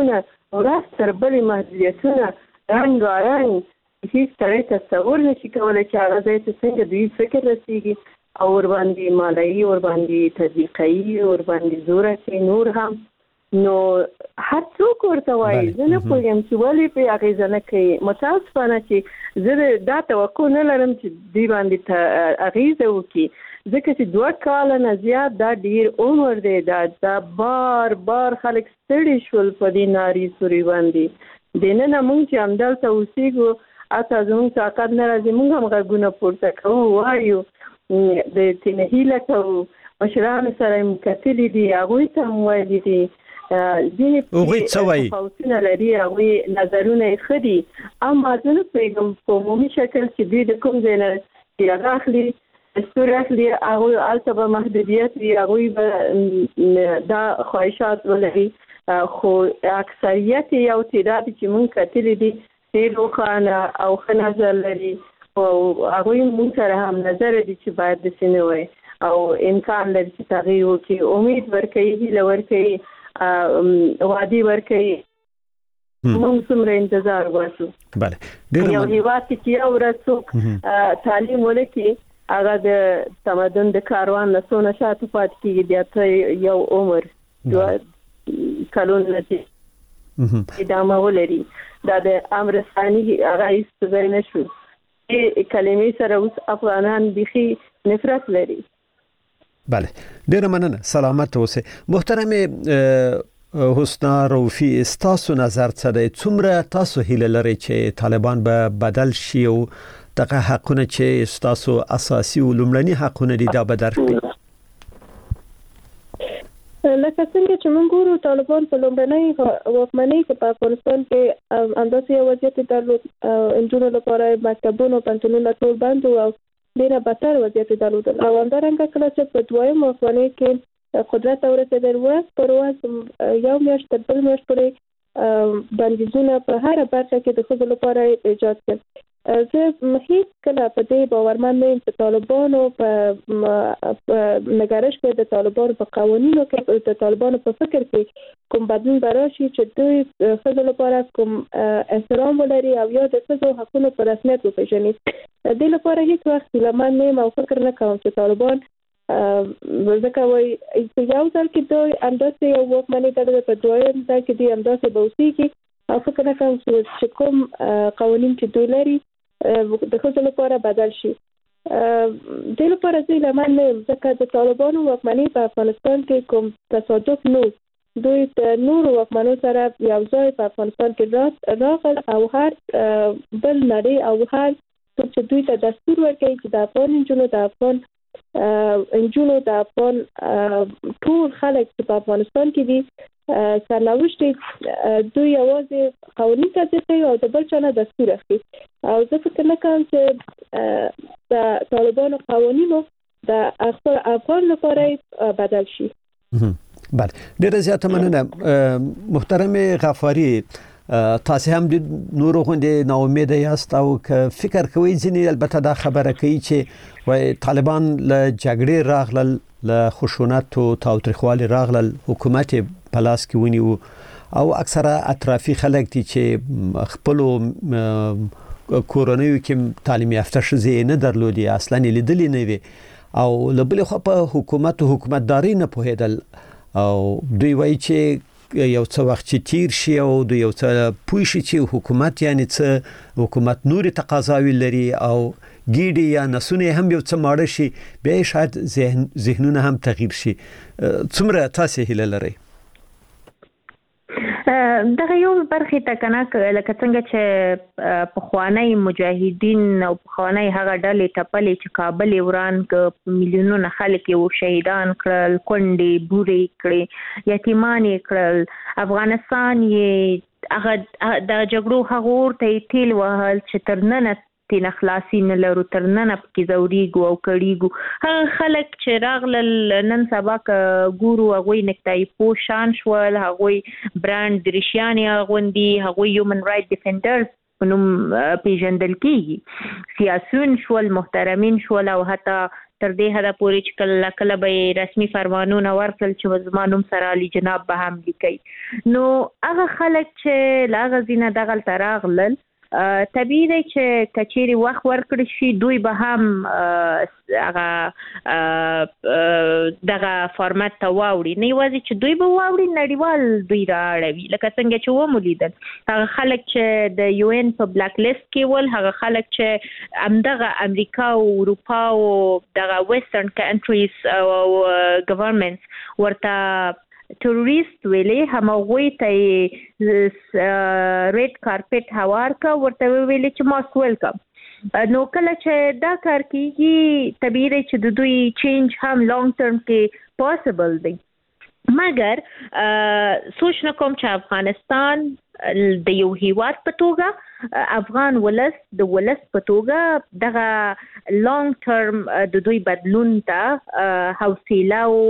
ورځ تر بلې محدودیتونه رنګارنګ هیڅ سړی تصور نشي کولی چې هغه ځای ته څنګه دوی فکر رسېږي او ورباندې مالایي ورباندې تطبیقوي ورباندې زور کوي نور هم نو هر څوک ورته وایي زه نه پوهېږم چې ولې پرې اغېزه نه کوي متاسفانه چې زه دا توقع نه لرم چې دوی باندې اغېزه وکړي ځکه چې 2 کاله نه زیات دا ډېر عمر دی دا بار خلک ستړي شول په دې ناري سوري باندې دننه موږ چې همدلته اوسېږو اته زموږ طاقت نه راځي موږ هم غږونه پورته کوو وایو د تنهیله کوو مشرانو سره یې کتلي دي هغوی ته هم ویلي دي هغوی څه وایي تفاوتونه لري هغوی نظرونه یې ښه دي اما زه نه پوهېږم په عمومي شکل چې دوی د کوم ځای نه څراغ اخلي دستور اخلي هغوی هلته به محدودیت وي هغوی به دا خواهشات ولري خو اکثریت یو تعداد چې موږ کتلي دي ډېر روښانه او ښه نظر لري او هغوی موږ سره هم نظر دي چې باید داسې نه وای او امکان لري چې تغییر وکړي امید ورکوي هیله ورکوي وعدې ورکوي موږ څومره انتظار واسو یو هیواد کې یو ورځ څوک تعلیم ولکړي هغه د تمدن د کاروان نه څونه شاته پاتې کېږي بیا ته یو عمر 2 کلونه چې ادامه ولري دا د امر ثاني هغه هیڅ ځای نه شو کلمې سره اوس افغانان بيخي نفرت لري بله ډیره مننه سلامت اوسئ محترم حسنا روفي تاسو نظر څه دی څومره تاسو هیله لرئ چې طالبان به بدل شي او دغه حقونه چې تاسو اساسي او لومړني حقونه دي دا به درکړي لکه څنګه چې موږ ګورو طالبان په لومړنۍ واکمنۍ کې په افغانستان کې انداسې یو وضعیت درلود انجونو لپاره مکتبونو پنځونو ټول بند او ډېر بدتر وضعیت درلود او همدارنګه کله چې په دویم واکمنۍ کې قدرت ورسېدل ورځ پر ورځ یو میاشت تر بل میاشت پورې بندیزونه په هر برخه کې د ښځو لپاره ایجاد کړل زه هیڅ کله په دې باورمن نه یم چې طالبانو په نگرش کې د طالبانو په قوانینو کې د طالبانو په فکر کې کوم بدلون راشي چې دوی ښځو لپاره کوم احترام ولري او یا د ښځو حقونو په رسمیت وپېژني د دې لپاره هیڅ وخت هیله نه یم او فکر نه کوم چې طالبان ځکه وایي چې یو ځل کې دوی همداسې یو واکمنۍ درلوده په دویم ځل کې دوی همداسې به اوسېږي او فکر نه کوم چې کوم قوانین چې دوی لري د ښځو لپاره بدل شي دې لپاره زه هیله نه یم ځکه د طالبانو واکمنۍ په افغانستان کې کوم تصادف نه دوی د نورو واکمنو سره یو ځای په افغانستان کې راغل او هر بل نړۍ او هر څوک چې دوی ته دستور ورکوي چې د افغان انجونو د افغان ټول خلک چې په افغانستان کې دي سرنوشت دوی یوازې قوانین تطبیق کوي او د بل چا نه دستور اخلي او زه فکر نه کوم چې د طالبانو قوانینو د افغان لپاره بدل شي بله ډیره زیاته مننه محترم غفاری تاسو هم د نورو غونډې ناامیده یاست او که فکر کوئ ځینې البته دا خبره کوي چې وای طالبان له جګړې راغلل له خشونت او تاوتریخوالي راغلل حکومت په لاس کې ونیو او اکثره اطرافي خلک دي چې خپل کورونیو کې تعلیم یافته ښځې نه درلودي اصلا لیدلې نه وي او له بلې خوا په حکومتداري نه پوهېدل او دوی وایي چې یو څه وخت چې تیر شي او د یو څه پوه شي چې حکومت یعنی څه حکومت نوري تقاضاوي لري او ګیډي یا نسونه هم یو څه ماړه شي بیا شاید ذهنونه هم تغییر شي څومره تاسو هیله لرئ دغه یو برخه ته کنه لکه څنګه چې په خوانی مجاهدین او په خوانی هغه ډلې ټپلې چې کابل وران ک میلیونونه خلک یو شهیدان کړل کونډې بوري کړې یتیمان کړل افغانستان یې هغه د جګړو هغور ته تیل وهل چې ترننه تین خلاصي نه لرو ترننه پکې زوريګو او کړيګو هغه خلک چې راغلل نن سبا ګورو هغه نکتای پوشان شول هغه برانډ درشياني غوندي هغه هیومن رائټ ډیفندرز نوم پیژندل کیږي سیاسيون شول محترمین شول او حتی تر دې حده پورې چې کله به رسمي فرمانونه ورکړل چې زما نوم سره علي جناب به هم لیکي. نو هغه خلک چې لا غزینه دغلته راغلل طبیعي دی چې کچېرې وخت ورکړی شي دوی به هم هغه دغه فارمات ته واوړي، نه یوازې چې دوی به واوړي نړیوال دوی رااړوي. لکه څنګه چې ومولیدل هغه خلک چې د یو ان په بلاک لیست کې ول، هغه خلک چې همدغه امریکا او اروپا او دغه ویسټرن کنټریز او ګورنمنټس ورته ټروریست ویلې، همغوی ته ریډ کارپټ هوار کا، ورته ویلې چې ماست ویلکم. نو کله چې دا کار کیږي طبیعي دی چې د دوی چینج هم لانګ ټرم کې پاسبل دی. مګر سوچ نه کوم چې افغانستان د یو هیواد په توګه افغان ولس د ولس په توګه دغه لانګ ټرم د دوی بدلون ته حوصله او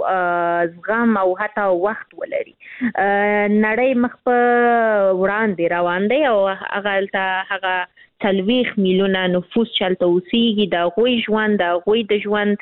زغم او حتی وخت ولري. نړۍ مخ په وړاندې روان دی او هغه 40 میلیونه نفوس چلته اوسېږي، د هغوی ژوند د هغوی د ژوند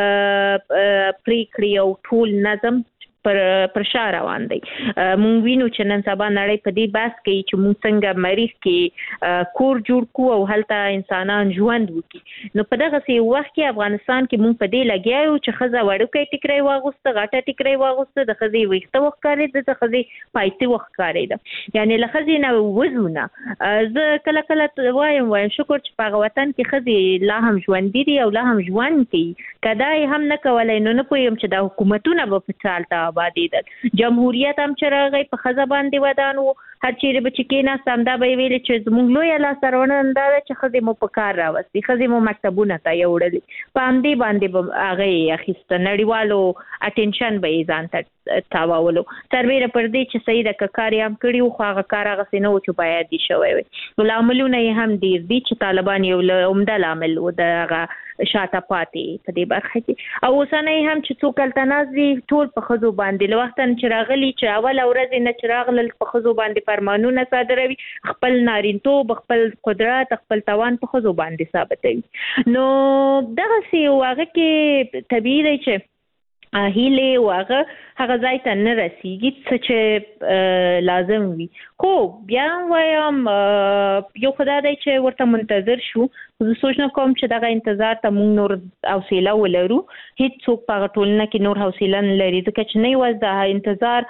پریکړې او ټول نظم پر شا روان دی. مونږ وینو چې نن سبا نړۍ په دې بحث کوي چې مونږ څنګه مریخ کې کور جوړ کړو او هلته انسانان ژوند وکړي. نو په دغسې وخت کې افغانستان کې مونږ په دې لګیا یو چې ښځه وړوکی ټیکری واغوسته، غټه ټیکری واغوسته، د ښځې ویښته وښکارېده، د ښځې پایڅې وښکارېده. یعنې له ښځې نه وزونه زه کله کله وایم شکر چې په هغه وطن کې ښځې لا هم ژوندي دي او لا هم ژوند کوي. که دا یې هم نه کولی نو نه پوهېږم چې دا حکومتونه به په څه حالته آبادېدل. جمهوریت هم چې راغی په ښځه باندې ودان و، هر چیرې به چې کېناست همدا به یې ویلې چې زموږ لویه لاسته راوړنه دا ده چې ښځې مو په کار راوستي، ښځې مو مکتبونه ته یې وړلې، په همدې باندې به هغه یې اخیسته، نړیوالو اټینشن به یې ځان ته تاوولو. سربیره پر دې چې صحیح ده که کار یې هم کړي وو خو هغه کار هغسې نه و چې باید یې شوی وی. لاملونه یې هم ډېر دي چې طالبان یو عمده لامل و د هغه شاته پاتې په دې برخه کې. او اوسنی هم چې څوک هلته ناست دي ټول په ښځو باندې له وخته چې راغلي چې اوله ورځې نه چې راغلل په ښځو باندې فرمانونه صادروي، خپل نارینتوب، خپل قدرت، خپل توان په ښځو باندې ثابتوي. نو دغسې و هغه کې طبیعي دی چې هیله او هغه ځای ته نه رسیږي څه چې لازم وي. خو بیا وایم یو خدای دی چې ورته منتظر شو. زه سوچ نه کوم چې دغه انتظار ته موږ نور حوصله ولرو. هیڅوک په هغه ټولنه کې نور حوصله نه لري ځکه چې نه یوازې د انتظار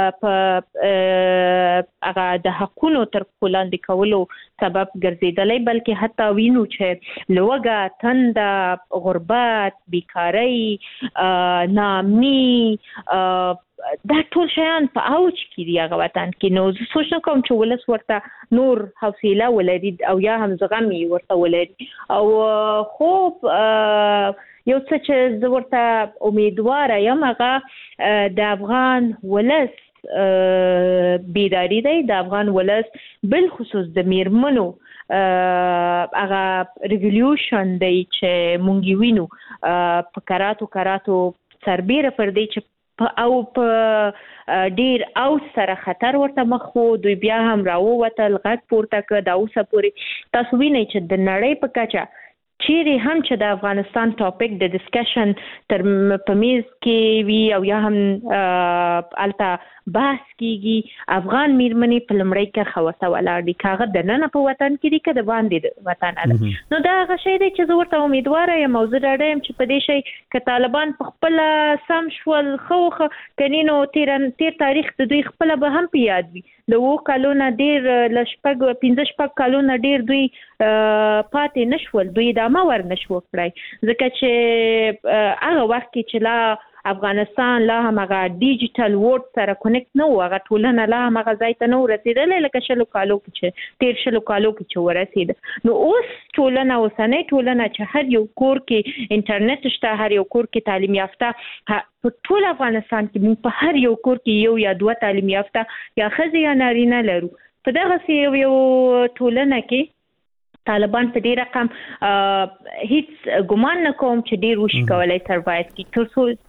په هغه د حقونو تر پښو لاندې کولو سبب ګرځېدلی، بلکې حتی وینو چې لوږه، تنده، غربت، بیکارۍ، ناامني، دا ټول شیان په اوج کې دي هغه وطن کې. نو زه سوچ نه کوم چې ولس ورته نور حوصله ولري او یا هم زغم یې ورته ولري. او خوب یو څه چې زه ورته امیدواره یم هغه د افغان ولس بیداری دی، د افغان ولس بالخصوص د میرمنو هغه ریولیوشن دی چې مونږ وینو په کراتو سربیره پر دی چې او په ډیر او سره خطر ورته مخ وو. دوی بیا هم راووتل، غږ پورته کړ. دا اوسه پورې تاسو وینئ چې د نړۍ په کچه چیرې هم چې د افغانستان ټاپک د ډسکشن تر په میز کې وي او یا هم الته بحث کیږي، افغان میرمنې په لومړۍ کرښه ورته ولاړ دي، که هغه دننه په وطن کې دي که د باندې د وطن ده. نو دا هغه شی دی چې زه ورته امیدواره یم او زه ډاډه یم چې په دې شی که طالبان په خپله سم شول ښه کنې نو تیر تاریخ د دوی خپله به هم په یاد وي. د 7 کالونه ډېر له 15 کالونه ډېر دوی پاتې نه شول، دوی ادامه ور نه شو کړی ځکه چې هغه وخت کې چې لا افغانستان لا هم هغه ډیجیټل ورډ سره کونیکټ نه و، هغه ټولنه لا هم هغه ځای ته نه ورسېدلی لکه 20 کالو کې چې تیر 20 کالو کې چې ورسېده. نو اوس ټولنه، اوسنۍ ټولنه چې هر یو کور کې انټرنیټ شته، هر یو کور کې تعلیم یافته، په ټول افغانستان کې موږ په هر یو کور کې 1 یا 2 تعلیم یافته یا ښځې یا نارینه لرو. په دغسې یو ټولنه کې طالبان په دې رقم هیڅ ګمان نه کوم چې ډیر وشي کولای سروایو کی.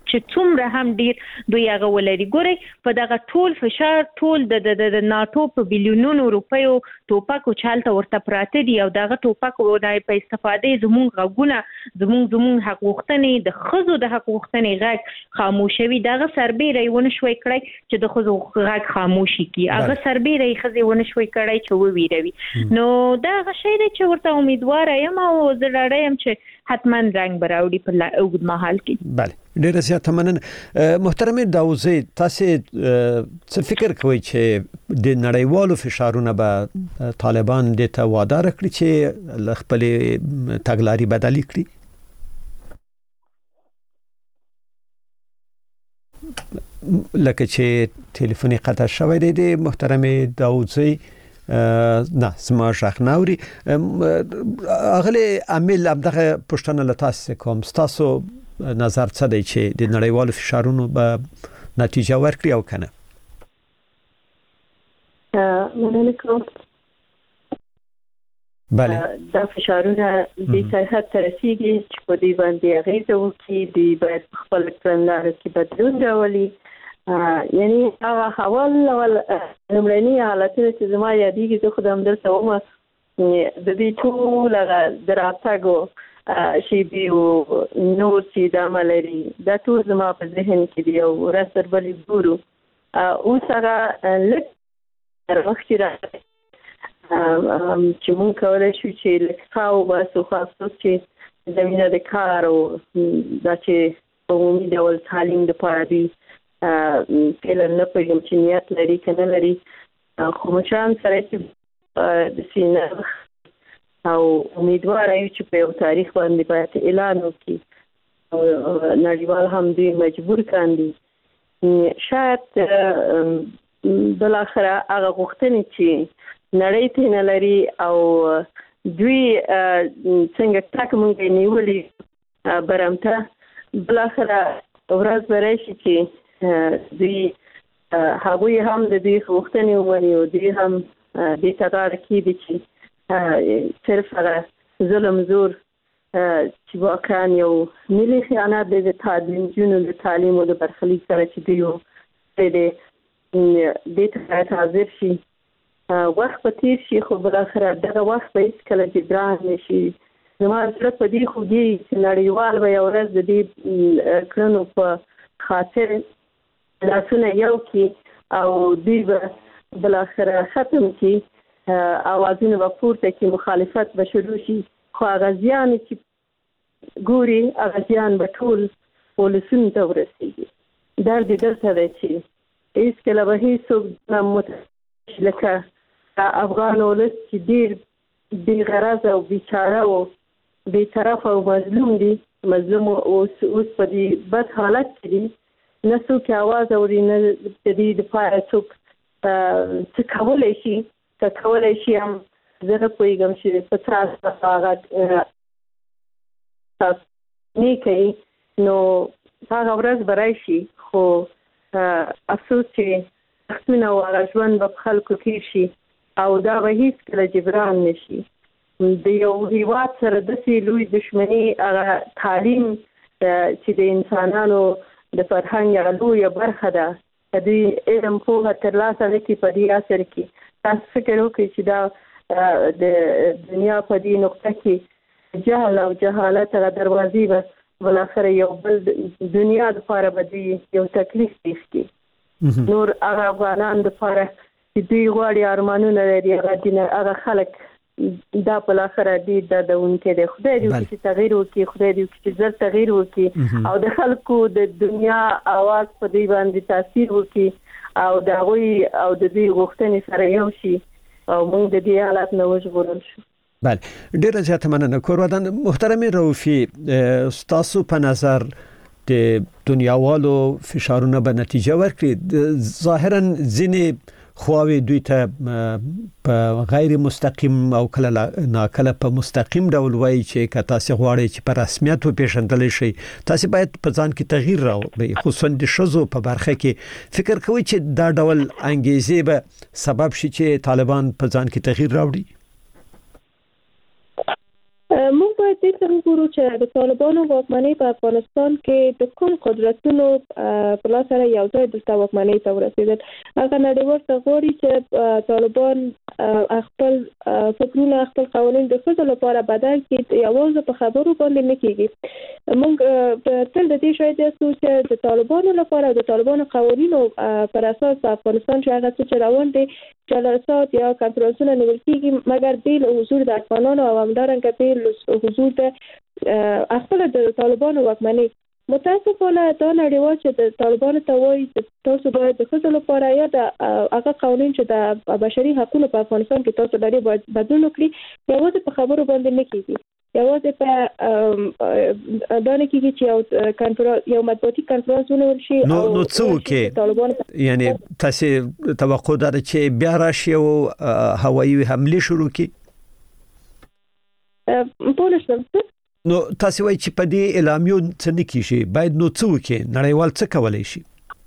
چې څومره هم ډیر دوی هغه ولري. ګوري په دغه ټول فشار ټول د ناتو په بلیونونو روپیو ټوپکو چالت ورته پراته دي او دغه ټوپکو په استفاده زموږ غوونه زموږ حق غوښتنې د خزو د حق غوښتنې غږ خاموشوي. دغه سربېره ونه شوي کړی چې د خزو غږ خاموشي کی. هغه سربېره خزي ونه شوي کړی چې وویروي. نو دا غشي دی چې ورته امیدوار یم او زه ډاډه یم چې حتما رنګ براوړي په اوږد مهال کې. بله ډیره زیاته مننه. محترمه داوزی تاسو څه فکر کوئ چې د نړیوالو فشارونو به طالبان د ته وعده راکړي چې خپل تګلاري بدلی کړي؟ لکه چې ټلیفوني قطع شوی دی د محترمه داوزی نه سما شخ نوري اغلی عامل ابدغه پښتنه لتاسو کوم تاسو نظر څه دی چې د نړیوالو فشارونو به نتیجه ورکړي او کنه؟ مننه کوم. بله دا فشارونه د سرحد ته رسیږي چې په دې باندې اغیزه وکړي. دی باید خپل کړنلارو کې بدلون راولي. یعنی هغه حوال لمړني حالتونه چې زما یادېږي زه خو همدلته وم د دې ټول دراتګو شیبي او نور چې دا ملري دا ټول زما په ذهن کې دی او ورځ تر بلې ګورو. اوس هغه لږ مخکې راغلی چې مونږ کولی شو چې لږ ښه وباسو خاص چې زمینه د کار او دا چې په عمومي ډول تعلیم دپاره دوی فعلا نه پوهېږم چې نیت لري که نه لري خو مشران سره چې د سینه او امیدواره یو چې په یو تاریخ باندې باید اعلان وکړي او نړیوال هم دوی مجبور کاندي. شاید بالاخره هغه غوښتنې چې نړۍ ته نه لري او دوی څنګه ټاک مونږ یې نیولي برمته بالاخره ورځ به راشي چې دوی هغوی هم د دوی غوښتنې ومني او دوی هم دې ته غاړه کېږدي چې صرف هغه ظلم زور چې واقعا یو ملي خیانت دی د نجونو د تعلیم او د برخلیک سره چې دوی کړی دی دې ته باید حاضر شي. وخت به تېر شي خو بالاخره دغه وخت به هېڅکله جبران نه شي. زما زړه په دې خوږېږي چې نړیوال به یو ورځ د دې کړنو په خاطر لاسونه یو کړي او دوی به بالاخره ختم کړي اوازونه به پورته کړي مخالفت به شروع شي. خو هغه زیان چې ګوري هغه زیان به ټول ولسونو ته ورسېږي. درد یې دلته دی چې هېڅکله به هېڅوک نه متوجه لکه افغان ولس چې ډېر بې غرضه او بیچاره او بې طرفه او مظلوم دي. مظلوم اوس په دې بد حالت کې دي. نه څوک اواز اوري نه د دې دپاره څوک څه کولی شي. که کولی شي هم زه نه پوهېږم چې په څه هغه نه کوي نو هغه ورځ به راشي. خو افسوس چې وختونه او هغه ژوند به په خلکو تېر شي او دا به هېڅکله جبران نه شي. د یو هېواد سره داسې لوی دښمني هغه تعلیم چې د انسانانو د فرهنګ هغه لویه برخه ده. دوی علم پوهه ترلاسه نه کړي په دې عصر کې. تاسو فکر وکړئ چې دا د دنیا په دې نقطه کې جهل او جهالت هغه دروازې به بالاخره یو بل دنیا دپاره به دوی یو تکلیف پېښ کړي. نور هغه افغانان دپاره چې دوی غواړي ارمانونه لري هغه خلک دا بالاخره ډېر دردونکی دی. خدای دې وکړي چې تغییر وکړي. خدای دې وکړي چې زر تغییر وکړي او د خلکو د دنیا اواز په دوی باندې تاثیر وکړي او د هغوی او د دوی غوښتنې سره یو شي او موږ د دې حالت نه وژغورل شو. بله ډیره زیاته مننه. کورودان محترم رؤفي ستاسو په نظر د دنیاوالو فشارونه به نتیجه ورکړي؟ ظاهرا ځینې خواوې دوی ته په غیر مستقیم او کله ناکله په مستقیم ډول وایي چې که تاسو غواړئ چې په رسمیت وپېژندلی شئ تاسو باید په ځان کې تغییر راوړئ. خصوصا د ښځو په برخه کې فکر کوئ چې دا ډول انګیزې به سبب شي چې طالبان په ځان کې تغییر راوړي؟ موږ باید دې ته وګورو چې د طالبانو واکمنۍ په افغانستان کې د کوم قدرتونو په لاس سره یو ځای د واکمنۍ ته ورسېدل. هغه نړیوال ته غواړي چې طالبان خپل فکرونه خپل قوانين د خپل لپاره بدل کړي، یوازې په خبرو باندې نه کیږي. موږ تل د دې شاید یو چې د طالبانو لپاره د طالبانو قوانینو پر اساس په افغانستان کې هغه څه روان دي جلسات یا کنفرانسونه نیول کیږي، مګر بیل حضور د افغانانو او همدارنګه بیل حضور د خپل د طالبانو واکمنۍ. متاسفانه دا نړیوال چې د طالبانو ته وایي چې تاسو باید د خپل لپاره یا د هغه قوانین چې د بشري حقوقو په افغانستان کې تاسو لري باید بدلون وکړي، یوازې په خبرو باندې نه کیږي. یوازې په دا نه کیږي چې یو مطبوعاتي کنفرانس ونیول شي. نو څه وکړي؟ یعنی تاسو توقع لرئ چې بیا راشي او هوایي حمله شروع کړي؟ نو تاسو وایي چې په دې اعلامیو څه نه کیږي، باید نو څه وکړي؟ نړیوال څه کولای شي؟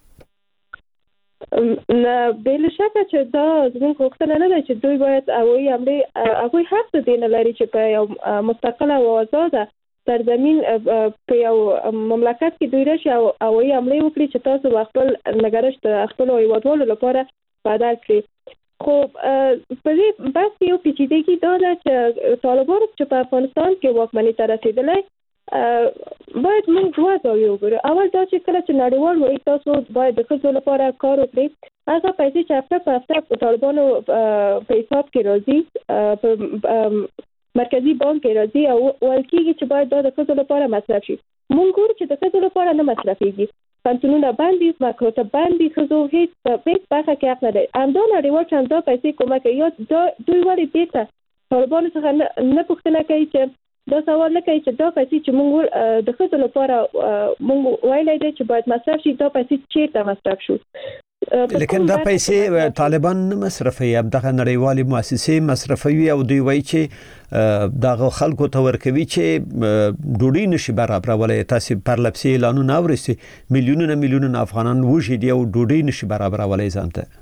بل شکه چې دا زموږ غوښتنه نه ده چې دوی باید هوایي حمله هغوی حق دي نه لري چې په یو مستقله او آزاده سرزمین په یو مملکت کې دوی راشي او هوایي حمله وکړي چې تاسو خپل نگرشت خپل هیوادوالو لپاره بدل کړي. خو په دې بس یو پیچیدګي دا ده چې طالبان چې په افغانستان کې واکمنۍ ته رسیدلای باید موږ دوه ځایونه وګورو. اول دا چې کله چې نړیوال وایي تاسو باید د ښځو لپاره کار وکړئ، هغه پیسې چې هفته په هفته طالبانو په حساب کې راځي په مرکزی بانک کې راځي او ویل کېږي چې باید دا د ښځو لپاره مصرف شي. موږ ګورو چې د ښځو لپاره نه مصرفيږي، پنځونه باندې مکروته باندې خزو هیڅ برخه کې حق نه لري. همدا نړیوال چنده پیسې کومه کوي یا دوی ولې دې ته طالبانو څخه نه پوښتنه کوي چې دا سوال نه کوي چې دا پیسې چې موږ د خزو لپاره موږ ویلای دي چې باید مصرف شي، دا پیسې چیرته مصرف شو؟ لیکن دا پیسې طالبان نه مصرفوي، دغه نړیوالې مؤسسې مصرفوي او دوی وایي چې دغه خلکو ته ورکوي چې ډوډۍ نشي برابرولای. تاسو پر لپسې اعلانونه اورئ میلیونونه افغانان وژي دي او ډوډۍ نشي برابرولای ځانته.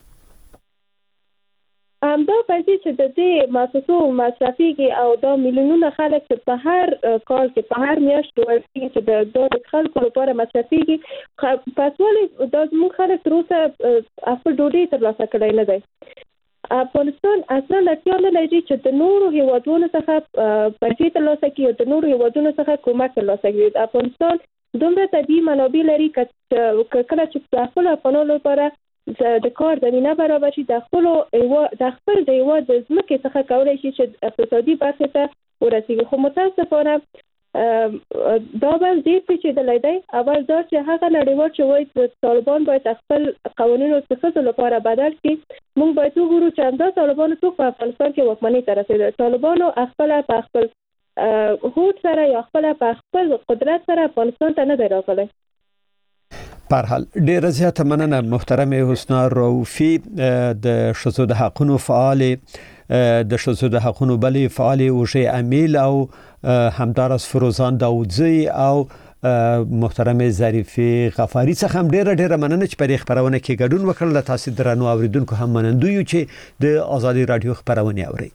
دا پیسې چې د دې مؤسسو مصرفيږي او دا میلیونونه خلک چې په هر کال کې په هر میاشت ورکړي چې د خلکو لپاره مصرفيږي، پس ولې دا موږ خلک تر اوسه خپل ډوډۍ ترلاسه کړی نه دی. افغانستان اصلا اړتیا نه لري چې د نورو هیوادونو څخه پیسې ترلاسه کړي او د نورو هیوادونو څخه کومک ترلاسه کړي. افغانستان دومره طبیعي منابع لري چې کله چې خپل افغانانو لپاره د کار زمينه برابر شي، د خپل د هیواد د ځمکې څخه کولای شي چې اقتصادي برخه ته ورسیږي. خو متاسفانه دا بل ډېر پیچیدلی دی. اول دا چې هغه نړیوال چې وایي طالبان باید خپل قوانینو د ښځو لپاره بدل کړي، موږ باید وګورو چې همدا طالبانو څوک په افغانستان کې واکمنۍ ته رسېدل. طالبانو په خپل هوډ سره یا په خپل قدرت سره افغانستان ته نه دی راغلی. په هر حال ډېر زیاته مننه محترم حسنا رؤفي، د ښځو د حقوقو فعال، د ښځو د حقوقو بلې فعال اوجه امیل او همدارس فروزان داودزی او محترم ظریفی غفاری څخه هم ډېر مننه چې په خبرونه کې ګډون وکړل. تاسو درنو اوریدونکو هم منندوی چې د آزادي رادیو خبرونه اوري.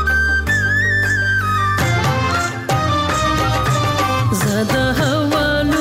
زه د هوا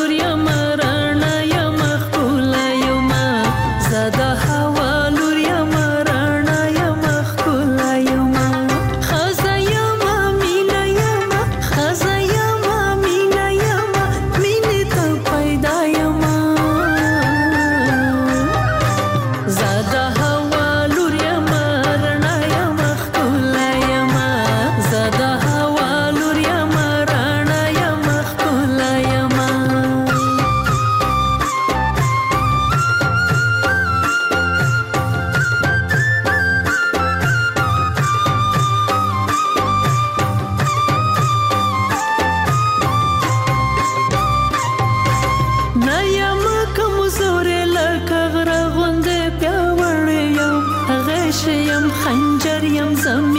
یم زم